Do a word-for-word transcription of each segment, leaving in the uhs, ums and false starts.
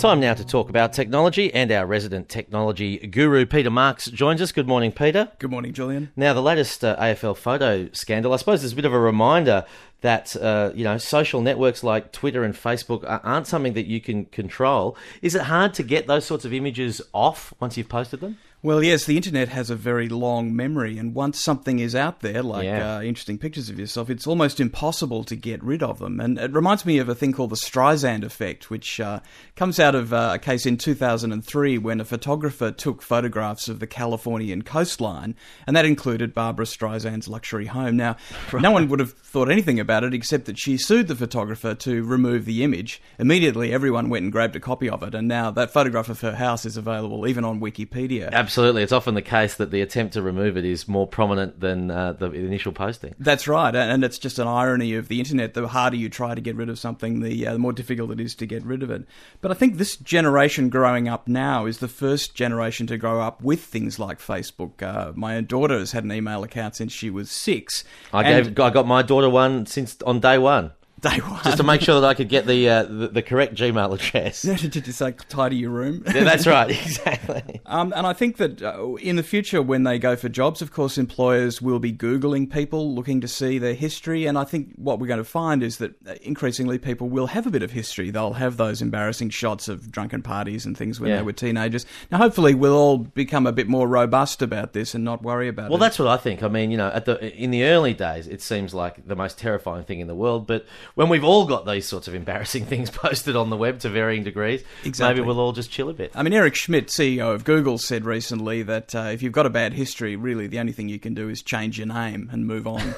Time now to talk about technology, and our resident technology guru, Peter Marks, joins us. Good morning, Peter. Good morning, Julian. Now, the latest uh, A F L photo scandal, I suppose, is a bit of a reminder that, uh, you know, social networks like Twitter and Facebook aren't something that you can control. Is it hard to get those sorts of images off once you've posted them? Well, yes, the internet has a very long memory, and once something is out there, like Yeah. uh, interesting pictures of yourself, it's almost impossible to get rid of them. And it reminds me of a thing called the Streisand effect, which uh, comes out of uh, a case in two thousand three when a photographer took photographs of the Californian coastline, and that included Barbra Streisand's luxury home. Now, right. No one would have thought anything about it, except that she sued the photographer to remove the image. Immediately, everyone went and grabbed a copy of it, and now that photograph of her house is available even on Wikipedia. Absolutely. Absolutely. It's often the case that the attempt to remove it is more prominent than uh, the initial posting. That's right. And it's just an irony of the internet. The harder you try to get rid of something, the, uh, the more difficult it is to get rid of it. But I think this generation growing up now is the first generation to grow up with things like Facebook. Uh, my daughter has had an email account since she was six. I, gave, I got my daughter one since on day one. Day one. Just to make sure that I could get the uh, the, the correct Gmail address. Did you say tidy your room? Yeah, that's right, exactly. Um, and I think that uh, in the future, when they go for jobs, of course, employers will be Googling people, looking to see their history. And I think what we're going to find is that increasingly people will have a bit of history. They'll have those embarrassing shots of drunken parties and things when yeah. they were teenagers. Now, hopefully, we'll all become a bit more robust about this and not worry about well, it. Well, that's what I think. I mean, you know, at the in the early days, it seems like the most terrifying thing in the world. But when we've all got these sorts of embarrassing things posted on the web to varying degrees, exactly. maybe we'll all just chill a bit. I mean, Eric Schmidt, C E O of Google, said recently that uh, if you've got a bad history, really the only thing you can do is change your name and move on.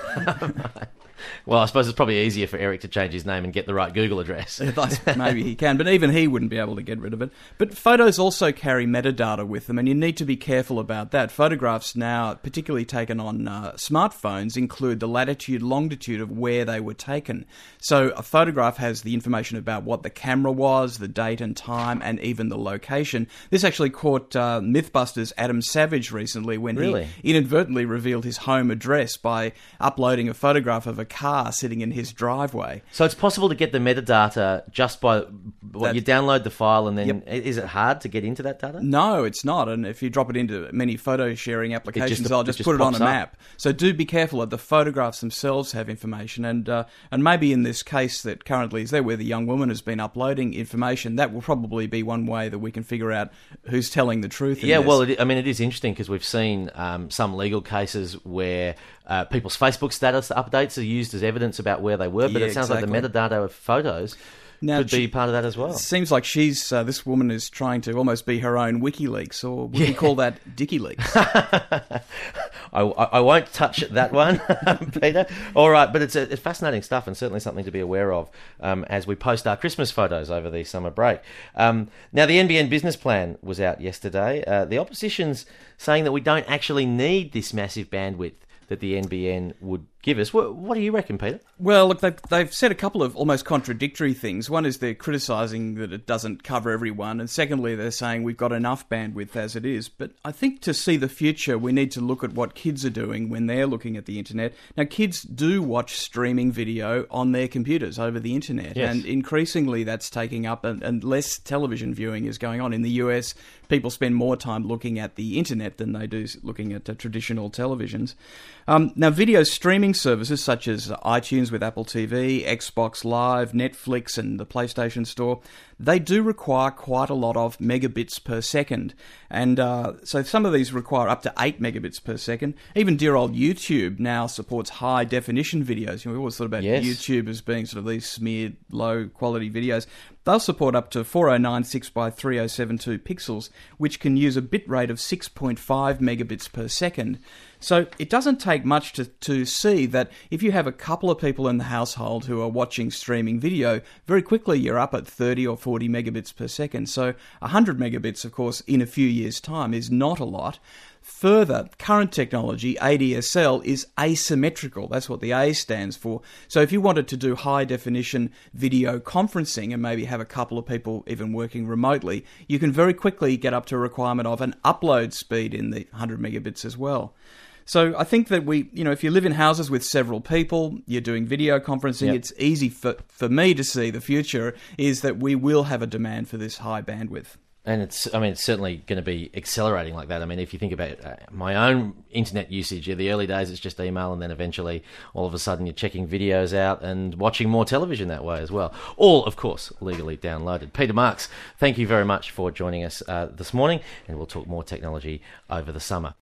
Well, I suppose it's probably easier for Eric to change his name and get the right Google address. Maybe he can, but even he wouldn't be able to get rid of it. But photos also carry metadata with them, and you need to be careful about that. Photographs now, particularly taken on uh, smartphones, include the latitude, longitude of where they were taken. So a photograph has the information about what the camera was, the date and time, and even the location. This actually caught uh, Mythbusters' Adam Savage recently when really? he inadvertently revealed his home address by uploading a photograph of a car sitting in his driveway. So it's possible to get the metadata just by what That, you download the file, and then yep. Is it hard to get into that data? No, it's not. And if you drop it into many photo sharing applications, just, I'll just, just put it on a up. map. So do be careful that the photographs themselves have information, and uh, and maybe in this case that currently is there, where the young woman has been uploading information, that will probably be one way that we can figure out who's telling the truth. In yeah, this. well, it, I mean, it is interesting because we've seen um, some legal cases where uh, people's Facebook status updates are used as evidence about where they were, but Yeah, it sounds exactly. like the metadata of photos Now, could she- be part of that as well. It seems like she's uh, this woman is trying to almost be her own WikiLeaks, or would Yeah. we call that DickyLeaks? I, I won't touch that one, Peter. All right, but it's, a, it's fascinating stuff, and certainly something to be aware of um, as we post our Christmas photos over the summer break. Um, now, the N B N business plan was out yesterday. Uh, the opposition's saying that we don't actually need this massive bandwidth that the N B N would give us. What, what do you reckon, Peter? Well, look, they've, they've said a couple of almost contradictory things. One is they're criticising that it doesn't cover everyone, and secondly, they're saying we've got enough bandwidth as it is. But I think to see the future, we need to look at what kids are doing when they're looking at the internet. Now, kids do watch streaming video on their computers over the internet, Yes. and increasingly that's taking up, and, and less television viewing is going on. In the U S, people spend more time looking at the internet than they do looking at uh, traditional televisions. Um, now, video streaming services such as iTunes with Apple T V, Xbox Live, Netflix and the PlayStation Store, they do require quite a lot of megabits per second. And uh, so some of these require up to eight megabits per second. Even dear old YouTube now supports high-definition videos. You know, we always thought about Yes. YouTube as being sort of these smeared, low-quality videos. They'll support up to forty ninety-six by thirty seventy-two pixels, which can use a bit rate of six point five megabits per second. So it doesn't take much to, to see that if you have a couple of people in the household who are watching streaming video, very quickly you're up at thirty or forty megabits per second. So one hundred megabits, of course, in a few years' time is not a lot. Further, current technology, A D S L, is asymmetrical. That's what the A stands for. So if you wanted to do high-definition video conferencing and maybe have a couple of people even working remotely, you can very quickly get up to a requirement of an upload speed in the one hundred megabits as well. So I think that we, you know, if you live in houses with several people, you're doing video conferencing, Yep. it's easy for, for me to see the future is that we will have a demand for this high bandwidth. And it's, I mean, it's certainly going to be accelerating like that. I mean, if you think about uh, my own internet usage, in the early days it's just email, and then eventually all of a sudden you're checking videos out and watching more television that way as well. All, of course, legally downloaded. Peter Marks, thank you very much for joining us uh, this morning, and we'll talk more technology over the summer.